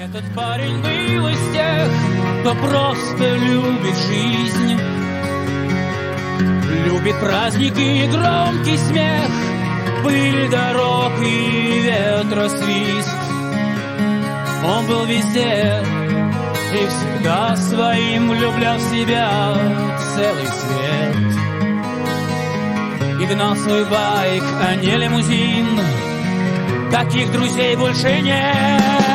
Этот парень был из тех, кто просто любит жизнь, любит праздники и громкий смех, пыль дорог и ветросвист. Он был везде и всегда своим влюблял в себя целый свет. И гнал свой байк, а не лимузин. Таких друзей больше нет.